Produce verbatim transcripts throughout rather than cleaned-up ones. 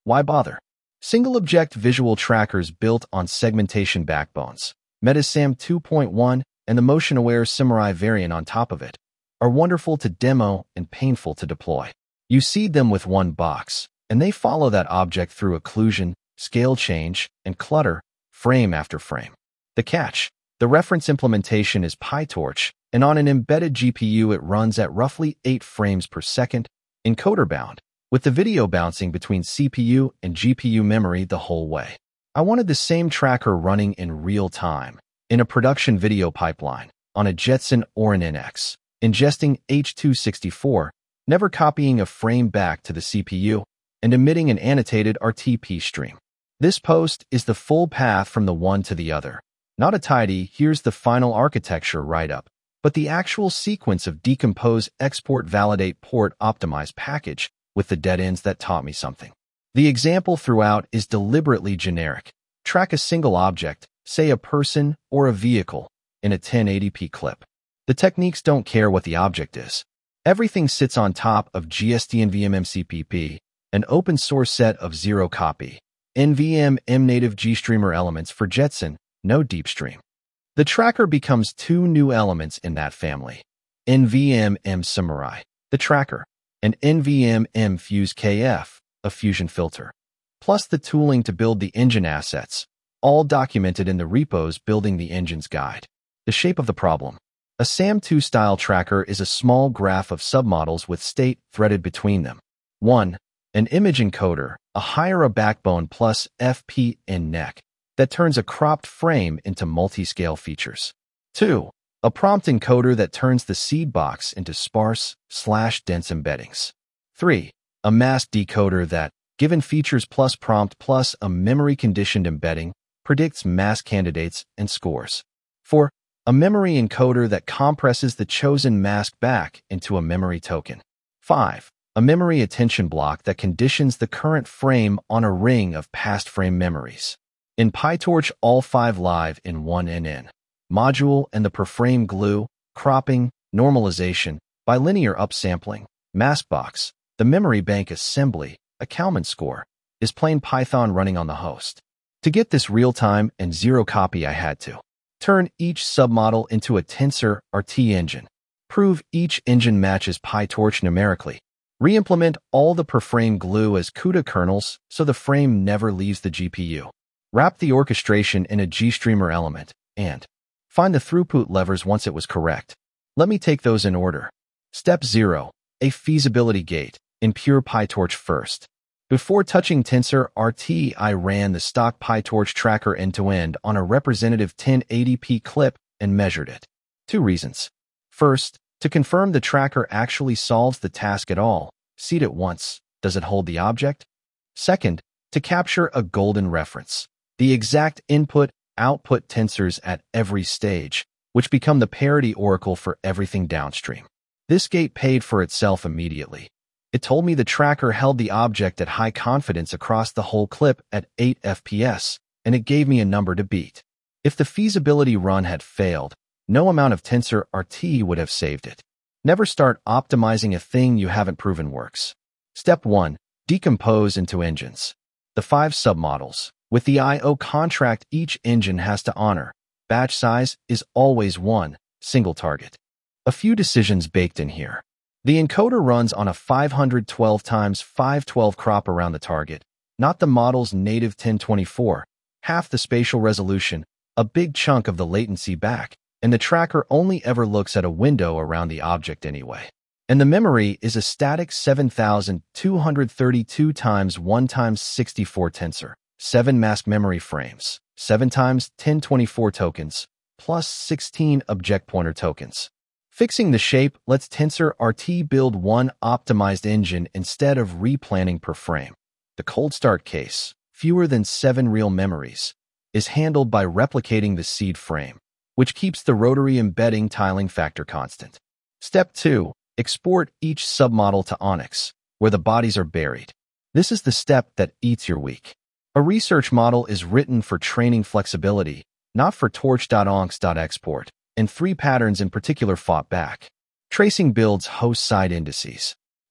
Why bother? Single-object visual trackers built on segmentation backbones, Metasam two point one, and the motion-aware Samurai variant on top of it, are wonderful to demo and painful to deploy. You seed them with one box, and they follow that object through occlusion, scale change, and clutter, frame after frame. The catch: the reference implementation is PyTorch, and on an embedded G P U it runs at roughly eight frames per second, encoder-bound, with the video bouncing between C P U and G P U memory the whole way. I wanted the same tracker running in real time, in a production video pipeline, on a Jetson or an N X, ingesting H two sixty-four, never copying a frame back to the C P U, and emitting an annotated R T P stream. This post is the full path from the one to the other. Not a tidy, here's the final architecture write-up, but the actual sequence of decompose, export, validate, port, optimize package with the dead ends that taught me something. The example throughout is deliberately generic. Track a single object, say a person or a vehicle, in a ten eighty p clip. The techniques don't care what the object is. Everything sits on top of G S T N V M M C P P, an open source set of zero copy N V M M native GStreamer elements for Jetson, no DeepStream. The tracker becomes two new elements in that family: N V M M Samurai, the tracker, and N V M M Fuse K F, a fusion filter, plus the tooling to build the engine assets, all documented in the repos building the engine's guide. The shape of the problem: a SAM two style tracker is a small graph of submodels with state threaded between them. one. An image encoder, a higher a backbone plus F P N neck, that turns a cropped frame into multi-scale features. two. A prompt encoder that turns the seed box into sparse slash dense embeddings. three. A mask decoder that, given features plus prompt plus a memory-conditioned embedding, predicts mask candidates and scores. four. A memory encoder that compresses the chosen mask back into a memory token. five. A memory attention block that conditions the current frame on a ring of past frame memories. In PyTorch, all five live in one N N module, and the per-frame glue, cropping, normalization, bilinear upsampling, maskbox, the memory bank assembly, a Kalman score, is plain Python running on the host. To get this real-time and zero copy, I had to turn each submodel into a tensor R T engine, prove each engine matches PyTorch numerically, re-implement all the per-frame glue as CUDA kernels so the frame never leaves the G P U, wrap the orchestration in a GStreamer element, and find the throughput levers once it was correct. Let me take those in order. Step zero. A feasibility gate, in pure PyTorch first. Before touching Tensor R T, I ran the stock PyTorch tracker end-to-end on a representative ten eighty p clip and measured it. Two reasons. First, to confirm the tracker actually solves the task at all. Seed it once. Does it hold the object? Second, to capture a golden reference. The exact input-output tensors at every stage, which become the parity oracle for everything downstream. This gate paid for itself immediately. It told me the tracker held the object at high confidence across the whole clip at eight F P S, and it gave me a number to beat. If the feasibility run had failed, no amount of Tensor R T would have saved it. Never start optimizing a thing you haven't proven works. Step one. Decompose into engines. The five submodels, with the I O contract each engine has to honor. Batch size is always one, single target. A few decisions baked in here. The encoder runs on a five hundred twelve by five twelve crop around the target, not the model's native ten twenty-four, half the spatial resolution, a big chunk of the latency back, and the tracker only ever looks at a window around the object anyway. And the memory is a static seven thousand two hundred thirty-two by one by sixty-four tensor, seven mask memory frames, seven by ten twenty-four tokens, plus sixteen object pointer tokens. Fixing the shape lets Tensor R T build one optimized engine instead of replanning per frame. The cold start case, fewer than seven real memories, is handled by replicating the seed frame, which keeps the rotary embedding tiling factor constant. Step two. Export each submodel to Onyx, where the bodies are buried. This is the step that eats your week. A research model is written for training flexibility, not for torch.onx.export, and three patterns in particular fought back. Tracing builds host-side indices.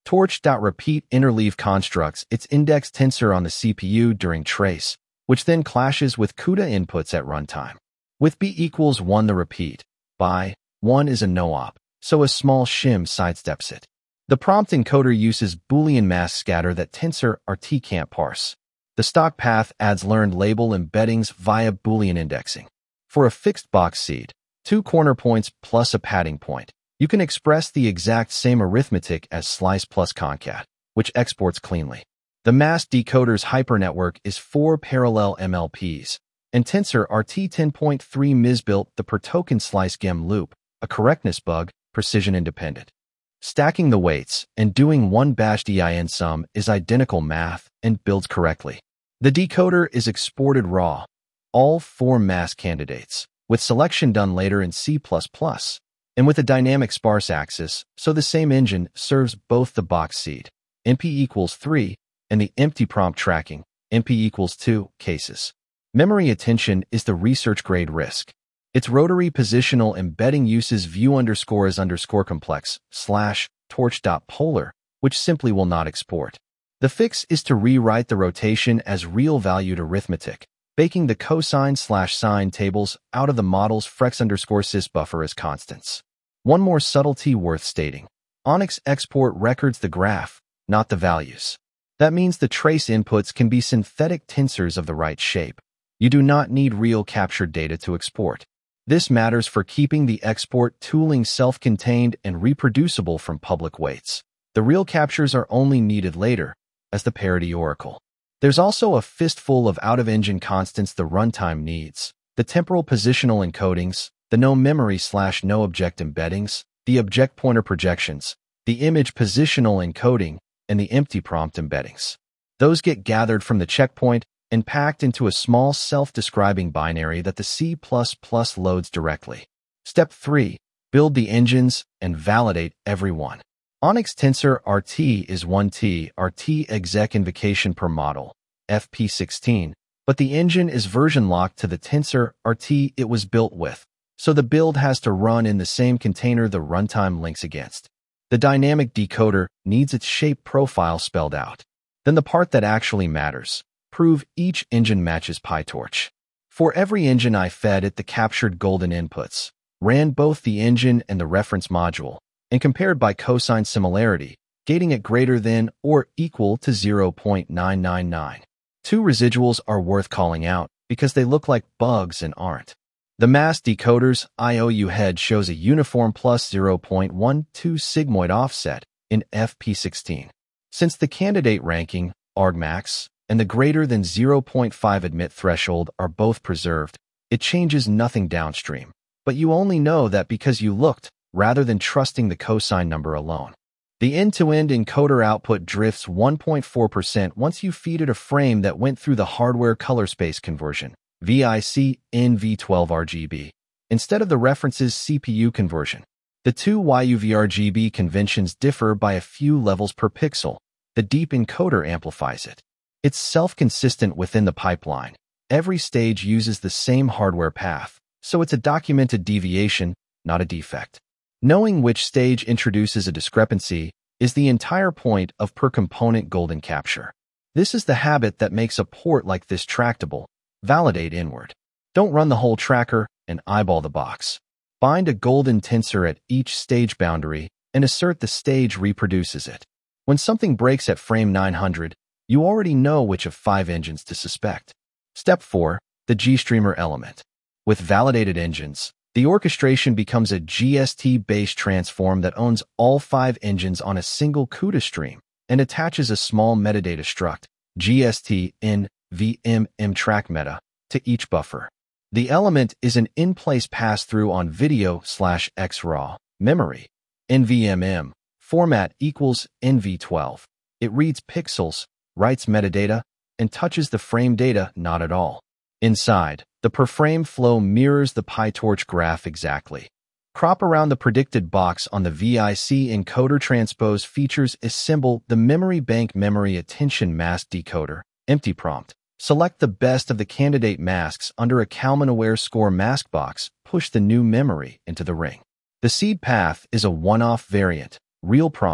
Torch.repeat interleave constructs its index tensor on the C P U during trace, which then clashes with CUDA inputs at runtime. With b equals one the repeat, by one is a no-op, so a small shim sidesteps it. The prompt encoder uses Boolean mask scatter that tensor R T can't parse. The stock path adds learned label embeddings via Boolean indexing. For a fixed box seed, two corner points plus a padding point, you can express the exact same arithmetic as slice plus concat, which exports cleanly. The mask decoder's hypernetwork is four parallel M L Ps, and tensor R T ten point three misbuilt the per token slice gem loop, a correctness bug, precision independent. Stacking the weights and doing one bash din sum is identical math and builds correctly. The decoder is exported raw, all four mask candidates, with selection done later in C plus plus, and with a dynamic sparse axis, so the same engine serves both the box seed, N P equals three, and the empty prompt tracking, N P equals two, cases. Memory attention is the research-grade RISC. Its rotary positional embedding uses view underscore as underscore complex slash torch.polar, which simply will not export. The fix is to rewrite the rotation as real-valued arithmetic, baking the cosine slash sine tables out of the model's frex underscore sys buffer as constants. One more subtlety worth stating. ONNX export records the graph, not the values. That means the trace inputs can be synthetic tensors of the right shape. You do not need real captured data to export. This matters for keeping the export tooling self-contained and reproducible from public weights. The real captures are only needed later, as the parity oracle. There's also a fistful of out-of-engine constants the runtime needs, the temporal positional encodings, the no memory slash no object embeddings, the object pointer projections, the image positional encoding, and the empty prompt embeddings. Those get gathered from the checkpoint and packed into a small self-describing binary that the C plus plus loads directly. Step three. Build the engines and validate every one. ONNX Tensor R T is one T R T exec invocation per model, F P sixteen, but the engine is version locked to the Tensor R T it was built with, so the build has to run in the same container the runtime links against. The dynamic decoder needs its shape profile spelled out. Then the part that actually matters. Prove each engine matches PyTorch. For every engine I fed it the captured golden inputs, ran both the engine and the reference module, and compared by cosine similarity, gating it greater than or equal to zero point nine nine nine. Two residuals are worth calling out because they look like bugs and aren't. The mask decoder's I O U head shows a uniform plus zero point one two sigmoid offset in F P sixteen. Since the candidate ranking, argmax, and the greater than zero point five admit threshold are both preserved, it changes nothing downstream. But you only know that because you looked, rather than trusting the cosine number alone. The end-to-end encoder output drifts one point four percent once you feed it a frame that went through the hardware color space conversion, V I C in V twelve R G B, instead of the reference's C P U conversion. The two Y U V R G B conventions differ by a few levels per pixel. The deep encoder amplifies it. It's self-consistent within the pipeline. Every stage uses the same hardware path, so it's a documented deviation, not a defect. Knowing which stage introduces a discrepancy is the entire point of per-component golden capture. This is the habit that makes a port like this tractable. Validate inward. Don't run the whole tracker and eyeball the box. Bind a golden tensor at each stage boundary and assert the stage reproduces it. When something breaks at frame nine hundred, you already know which of five engines to suspect. Step four. The GStreamer element. With validated engines, the orchestration becomes a G S T-based transform that owns all five engines on a single CUDA stream and attaches a small metadata struct, G S T in V M M track meta, to each buffer. The element is an in-place pass-through on video slash X RAW memory. N V M M format equals N V twelve. It reads pixels, writes metadata, and touches the frame data not at all. Inside, the per-frame flow mirrors the PyTorch graph exactly. Crop around the predicted box on the V I C encoder transpose features assemble the memory bank memory attention mask decoder, empty prompt. Select the best of the candidate masks under a Kalman-aware score mask box, push the new memory into the ring. The seed path is a one-off variant, real prompt,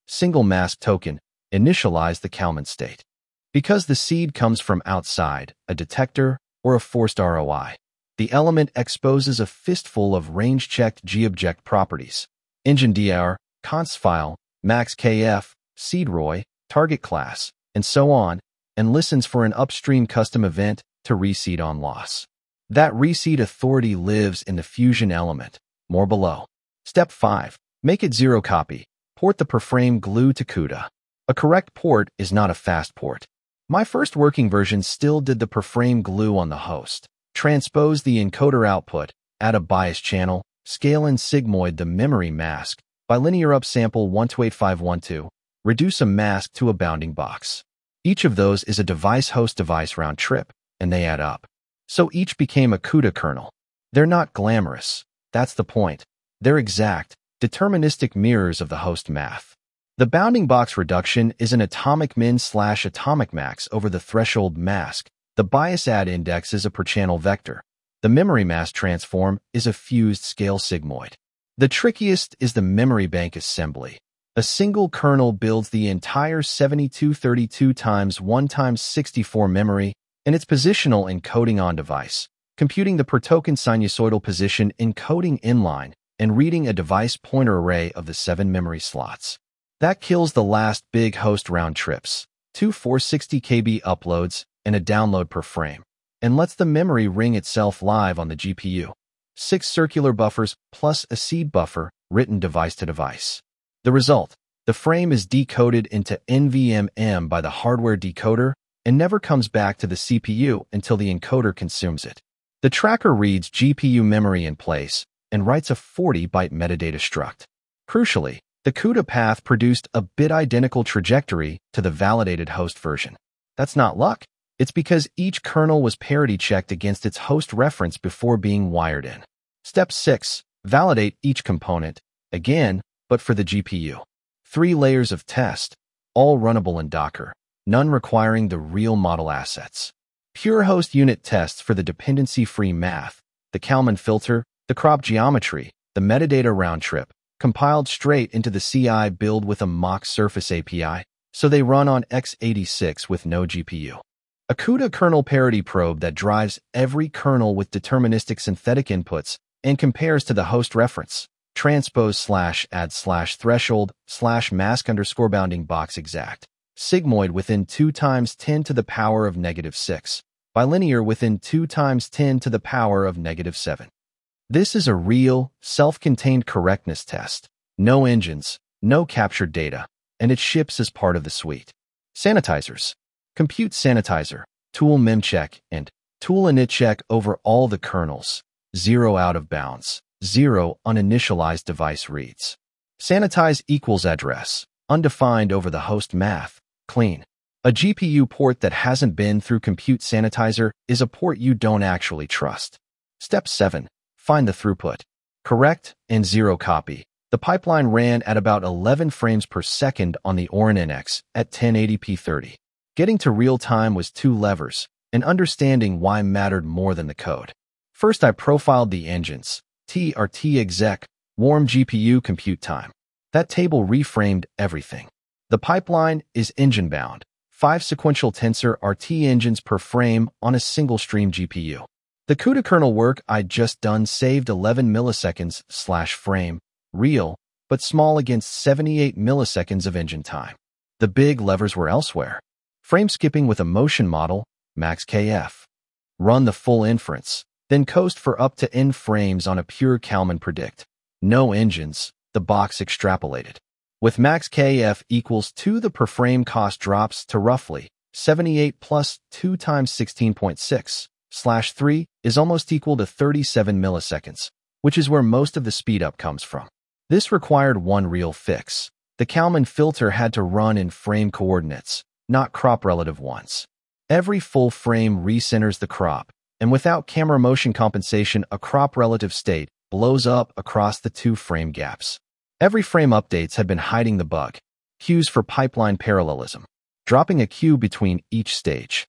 single mask token, initialize the Kalman state. Because the seed comes from outside, a detector, or a forced R O I, the element exposes a fistful of range-checked G-object properties, engine D R, const file, max K F, seed R O I, target class, and so on, and listens for an upstream custom event to reseed on loss. That reseed authority lives in the fusion element, more below. Step five. Make it zero copy. Port the perframe glue to CUDA. A correct port is not a fast port. My first working version still did the perframe glue on the host. Transpose the encoder output, add a bias channel, scale in sigmoid the memory mask, bilinear upsample one two eight five one two, reduce a mask to a bounding box. Each of those is a device-host-device round trip, and they add up. So each became a CUDA kernel. They're not glamorous. That's the point. They're exact, deterministic mirrors of the host math. The bounding box reduction is an atomic min slash atomic max over the threshold mask. The bias add index is a per-channel vector. The memory mask transform is a fused scale sigmoid. The trickiest is the memory bank assembly. A single kernel builds the entire seventy-two thirty-two times one times sixty-four memory and its positional encoding on device, computing the per-token sinusoidal position encoding inline, and reading a device pointer array of the seven memory slots. That kills the last big host round trips, two four hundred sixty kilobyte uploads and a download per frame, and lets the memory ring itself live on the G P U. Six circular buffers plus a seed buffer written device to device. The result, the frame is decoded into N V M E by the hardware decoder and never comes back to the C P U until the encoder consumes it. The tracker reads G P U memory in place and writes a forty byte metadata struct. Crucially, the CUDA path produced a bit-identical trajectory to the validated host version. That's not luck. It's because each kernel was parity-checked against its host reference before being wired in. Step six. Validate each component, again, but for the G P U. Three layers of test, all runnable in Docker, none requiring the real model assets. Pure host unit tests for the dependency-free math, the Kalman filter, the crop geometry, the metadata round trip, compiled straight into the C I build with a mock surface A P I, so they run on x eighty-six with no G P U. A CUDA kernel parity probe that drives every kernel with deterministic synthetic inputs and compares to the host reference, transpose slash add slash threshold slash mask underscore bounding box exact, sigmoid within two times ten to the power of negative six, bilinear within two times ten to the power of negative seven. This is a real, self-contained correctness test. No engines, no captured data, and it ships as part of the suite. Sanitizers. Compute Sanitizer, Tool Memcheck, and Tool Initcheck over all the kernels. Zero out of bounds. Zero uninitialized device reads. Sanitize equals address. Undefined over the host math. Clean. A G P U port that hasn't been through Compute Sanitizer is a port you don't actually trust. Step seven. Find the throughput. Correct and zero copy. The pipeline ran at about eleven frames per second on the Orin N X at ten eighty p thirty. Getting to real time was two levers, and understanding why mattered more than the code. First, I profiled the engines. T R T exec, warm G P U compute time. That table reframed everything. The pipeline is engine-bound. Five sequential tensor R T engines per frame on a single stream G P U. The CUDA kernel work I'd just done saved eleven milliseconds slash frame, real, but small against seventy-eight milliseconds of engine time. The big levers were elsewhere. Frame skipping with a motion model, max K F. Run the full inference, then coast for up to n frames on a pure Kalman predict. No engines, the box extrapolated. With max K F equals two, the per frame cost drops to roughly seventy-eight plus two times sixteen point six. Slash three is almost equal to thirty-seven milliseconds, which is where most of the speedup comes from. This required one real fix. The Kalman filter had to run in frame coordinates, not crop relative ones. Every full frame recenters the crop, and without camera motion compensation, a crop relative state blows up across the two frame gaps. Every frame updates had been hiding the bug. Cues for pipeline parallelism. Dropping a Q between each stage.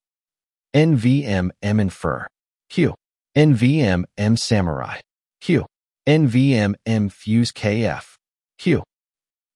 N V M M infer. Q. N V M M samurai. Q. N V M M fuse K F. Q.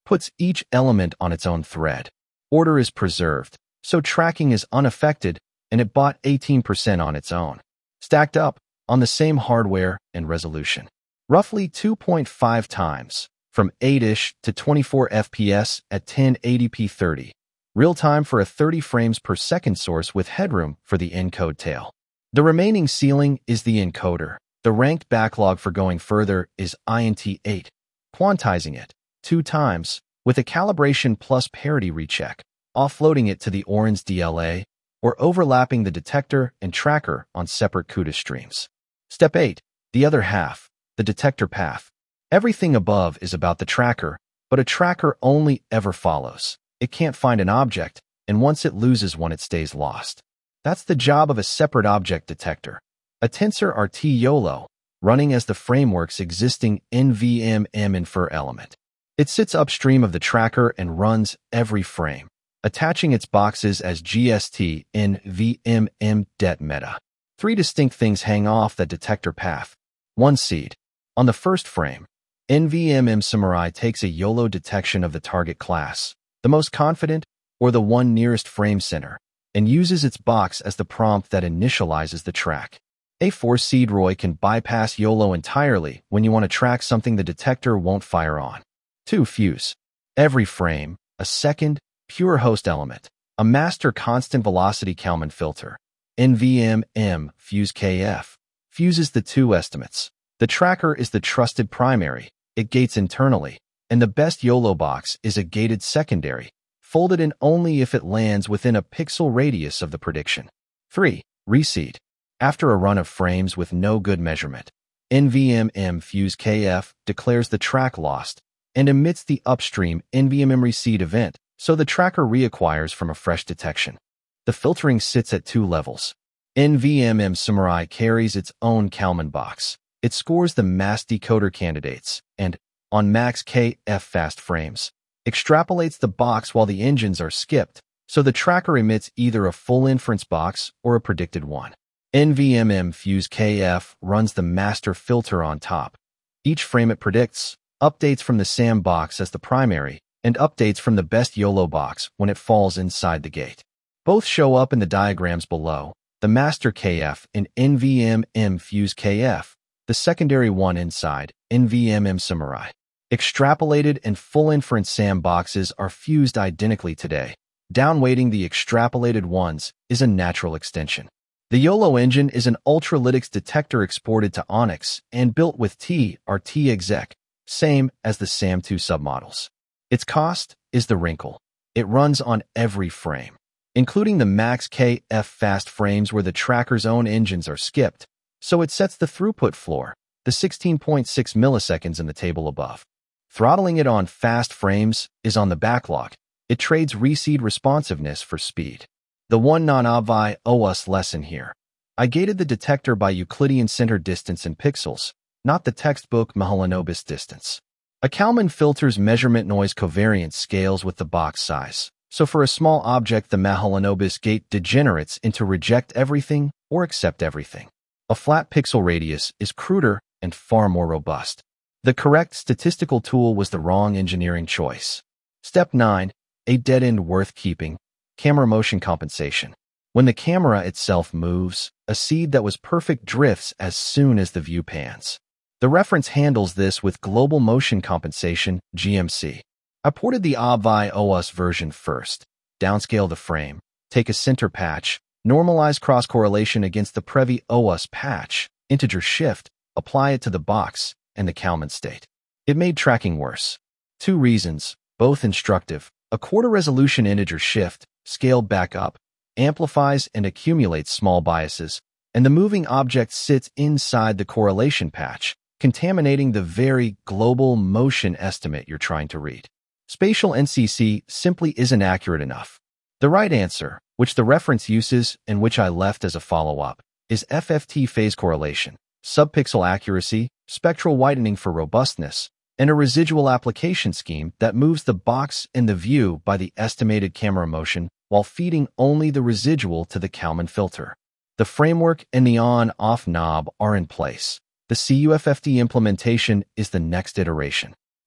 puts each element on its own thread. Order is preserved, so tracking is unaffected, and it bought eighteen percent on its own. Stacked up, on the same hardware and resolution. Roughly two point five times, from eight-ish to twenty-four F P S at ten eighty p thirty. Real time for a thirty frames per second source with headroom for the encode tail. The remaining ceiling is the encoder. The ranked backlog for going further is I N T eight, quantizing it two times with a calibration plus parity recheck, offloading it to the Orange D L A, or overlapping the detector and tracker on separate CUDA streams. Step eight, the other half, the detector path. Everything above is about the tracker, but a tracker only ever follows. It can't find an object, and once it loses one, it stays lost. That's the job of a separate object detector. A TensorRT YOLO, running as the framework's existing N V M M infer element. It sits upstream of the tracker and runs every frame, attaching its boxes as G S T N V M M det meta. Three distinct things hang off that detector path. One seed. On the first frame, N V M M Samurai takes a YOLO detection of the target class, the most confident or the one nearest frame center, and uses its box as the prompt that initializes the track. A four seed R O I can bypass YOLO entirely when you want to track something the detector won't fire on. Two Fuse. Every frame, a second, pure host element, a master constant velocity Kalman filter. N V M M Fuse K F fuses the two estimates. The tracker is the trusted primary, it gates internally, and the best YOLO box is a gated secondary, folded in only if it lands within a pixel radius of the prediction. Three Reseed. After a run of frames with no good measurement, N V M M Fuse K F declares the track lost and emits the upstream N V M M reseed event, so the tracker reacquires from a fresh detection. The filtering sits at two levels. N V M M Samurai carries its own Kalman box. It scores the mass decoder candidates and, on max K F fast frames, extrapolates the box while the engines are skipped, so the tracker emits either a full inference box or a predicted one. N V M M Fuse K F runs the master filter on top. Each frame it predicts, updates from the SAM box as the primary, and updates from the best YOLO box when it falls inside the gate. Both show up in the diagrams below, the master K F in N V M M Fuse K F, the secondary one inside N V M M Samurai. Extrapolated and full inference SAM boxes are fused identically today. Downweighting the extrapolated ones is a natural extension. The YOLO engine is an Ultralytics detector exported to Onyx and built with T R T exec, same as the SAM two submodels. Its cost is the wrinkle. It runs on every frame, including the max K F fast frames where the tracker's own engines are skipped, so it sets the throughput floor, the sixteen point six milliseconds in the table above. Throttling it on fast frames is on the backlog. It trades reseed responsiveness for speed. The one non-obvi O us lesson here. I gated the detector by Euclidean center distance in pixels, not the textbook Mahalanobis distance. A Kalman filter's measurement noise covariance scales with the box size, so for a small object the Mahalanobis gate degenerates into reject everything or accept everything. A flat pixel radius is cruder and far more robust. The correct statistical tool was the wrong engineering choice. Step nine. A dead end worth keeping. Camera motion compensation. When the camera itself moves, a seed that was perfect drifts as soon as the view pans. The reference handles this with global motion compensation, G M C. I ported the obvi O us version first, downscale the frame, take a center patch, normalize cross-correlation against the Previ O us patch, integer shift, apply it to the box, and the Kalman state. It made tracking worse. Two reasons, both instructive. A quarter resolution integer shift, scaled back up, amplifies and accumulates small biases, and the moving object sits inside the correlation patch, contaminating the very global motion estimate you're trying to read. Spatial N C C simply isn't accurate enough. The right answer, which the reference uses and which I left as a follow-up, is F F T phase correlation, subpixel accuracy, spectral widening for robustness, and a residual application scheme that moves the box and the view by the estimated camera motion while feeding only the residual to the Kalman filter. The framework and the on-off knob are in place. The C U F F T implementation is the next iteration.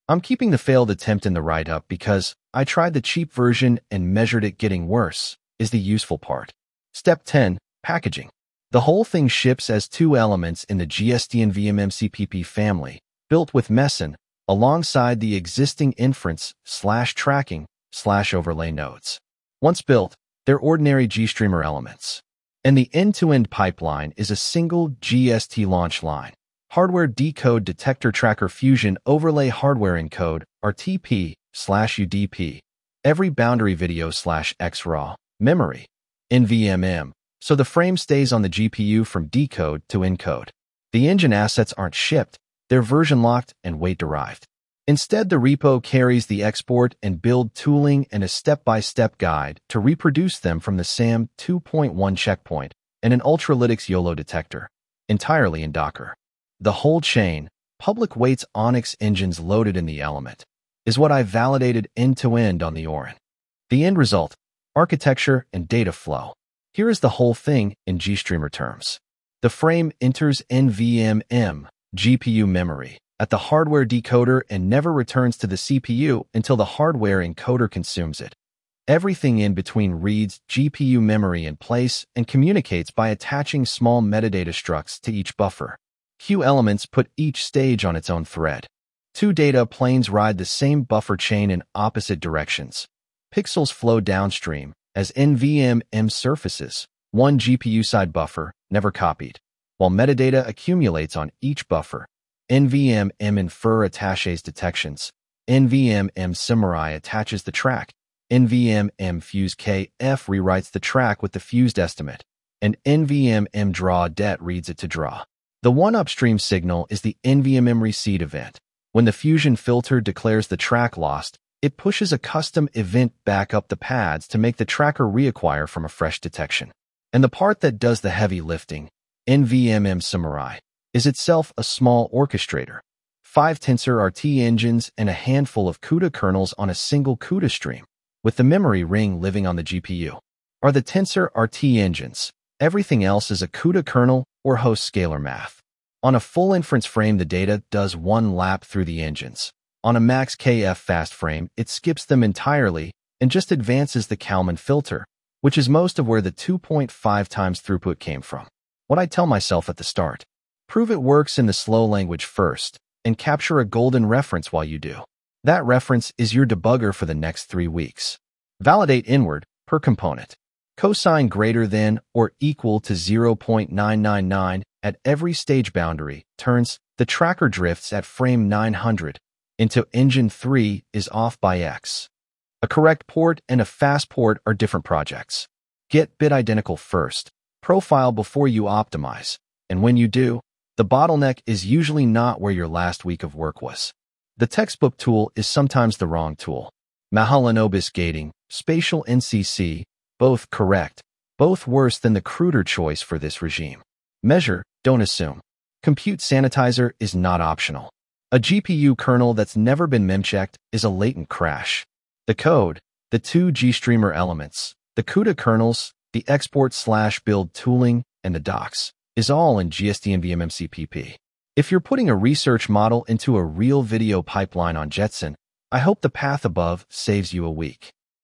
I'm keeping the failed attempt in the write-up because I tried the cheap version and measured it getting worse, is the useful part. Step ten. Packaging. The whole thing ships as two elements in the G S T N V M M C P P family, built with Meson, alongside the existing inference slash tracking slash overlay nodes. Once built, they're ordinary GStreamer elements. And the end-to-end pipeline is a single G S T launch line. Hardware decode detector tracker fusion overlay hardware encode, R T P slash U D P. Every boundary video slash X RAW, memory, N V M M, so the frame stays on the G P U from decode to encode. The engine assets aren't shipped, they're version locked and weight derived. Instead, the repo carries the export and build tooling and a step-by-step guide to reproduce them from the SAM two point one checkpoint and an Ultralytics YOLO detector, entirely in Docker. The whole chain, public weights Onyx engines loaded in the element, is what I validated end-to-end on the Orin. The end result, architecture and data flow. Here is the whole thing in GStreamer terms. The frame enters N V M M, G P U memory, at the hardware decoder and never returns to the C P U until the hardware encoder consumes it. Everything in between reads G P U memory in place and communicates by attaching small metadata structs to each buffer. Q elements put each stage on its own thread. Two data planes ride the same buffer chain in opposite directions. Pixels flow downstream as N V M M surfaces, one G P U side buffer, never copied, while metadata accumulates on each buffer. N V M M infer attaches detections. N V M M summary attaches the track. N V M M fuse K F rewrites the track with the fused estimate, and N V M M draw det reads it to draw. The one upstream signal is the N V M M reseed event. When the fusion filter declares the track lost, it pushes a custom event back up the pads to make the tracker reacquire from a fresh detection. And the part that does the heavy lifting, N V M M summary, is itself a small orchestrator. Five TensorRT engines and a handful of CUDA kernels on a single CUDA stream, with the memory ring living on the G P U, are the TensorRT engines. Everything else is a CUDA kernel or host scalar math. On a full inference frame, the data does one lap through the engines. On a max K F fast frame, it skips them entirely and just advances the Kalman filter, which is most of where the two point five times throughput came from. What I tell myself at the start: prove it works in the slow language first, and capture a golden reference while you do. That reference is your debugger for the next three weeks. Validate inward, per component. Cosine greater than or equal to zero point nine nine nine at every stage boundary turns the tracker drifts at frame nine hundred into engine three is off by X. A correct port and a fast port are different projects. Get bit identical first. Profile before you optimize. And when you do, the bottleneck is usually not where your last week of work was. The textbook tool is sometimes the wrong tool. Mahalanobis gating, spatial N C C, both correct, both worse than the cruder choice for this regime. Measure, don't assume. Compute sanitizer is not optional. A G P U kernel that's never been mem-checked is a latent crash. The code, the two GStreamer elements, the CUDA kernels, the export slash build tooling, and the docs, is all in G S T N V M M C P P. If you're putting a research model into a real video pipeline on Jetson, I hope the path above saves you a week.